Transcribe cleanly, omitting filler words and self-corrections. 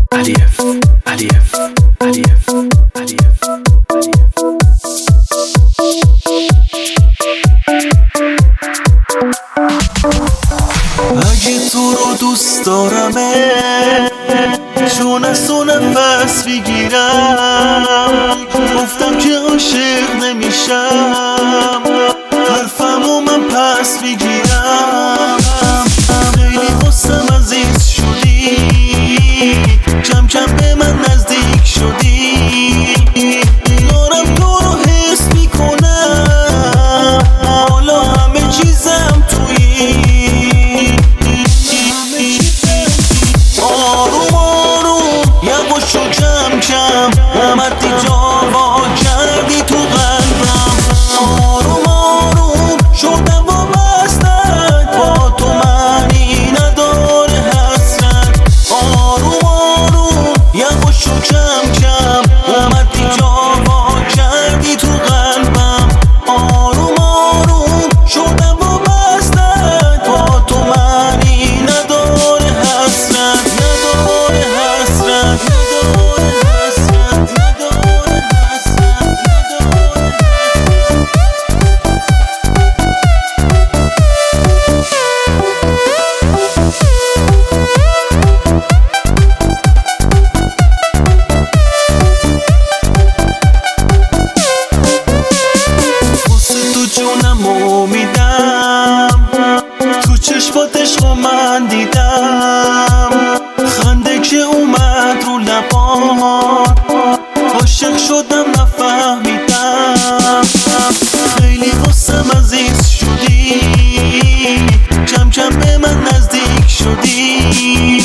الف الف الف الف اگه تو رو دوست دارمه چون از تو نفس بگیرم گفتم که عاشق نمیشم حرفمو من پس بگیرم خیلی واسم عزیز شدی کم کم به من نزدیک شدی دارم تو رو حس میکنم حالا همه چیزم تویی آروم آروم یواش و کم کم اومدی جا وا کردی تو قلبم آروم آروم شدم وابستت با تو معنی نداره حسرت آروم آروم یواش و کم کم اومدی جا وا کردی تو قلبم آروم آروم شدم وابستت با تو معنی نداره حسرت نداره حسرت نداره حسرت نداره حسرت نداره واسه تو جونمو میدم تو چشمات عشقو من دیدم خنده که اومد رو لبات عاشق شدم نفهمیدم خیلی واسم عزیز شدی کم کم به من نزدیک شدی